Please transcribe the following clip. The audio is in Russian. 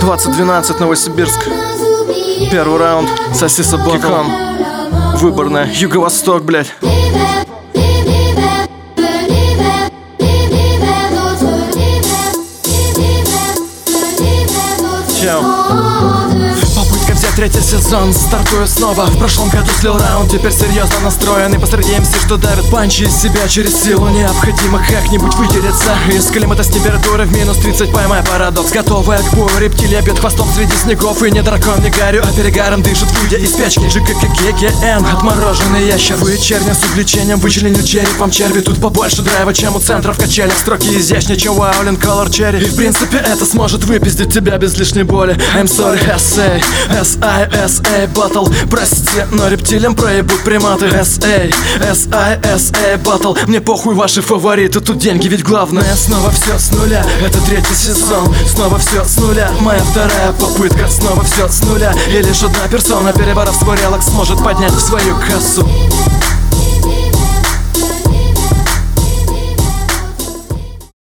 2012, Новосибирск. Первый раунд. Сосиса Кикон. Выборная. Юго-Восток, блядь. Попытка взять третий сезон, стартую снова. В прошлом году слил раунд, теперь серьезно настроенный. Посреди МС, что давит панчи из себя через силу. Необходимо как-нибудь выделиться из климата с температуры в минус 30, поймай парадокс. Готовая к бою, рептилия бьет хвостом среди снегов. И не дракон, не гарю, а перегаром дышит, выйдя из спячки. ЖККГГН, отмороженный ящер. Вечерня с увлечением вычленил черепом черви. Тут побольше драйва, чем у центра в качелях. Строки изящнее, чем Wowling Color Cherry. И в принципе это сможет выпиздить тебя без лишней боли. I'm sorry, SA, SISA Battle. Простите, но рептилиям проебут приматы. SA, SISA Battle. Мне похуй ваши фавориты, тут деньги ведь главное. Снова все с нуля, это третий сезон. Снова все с нуля, моя вторая попытка. Снова все с нуля, и лишь одна персона, переборов свой релакс, сможет поднять в свою кассу.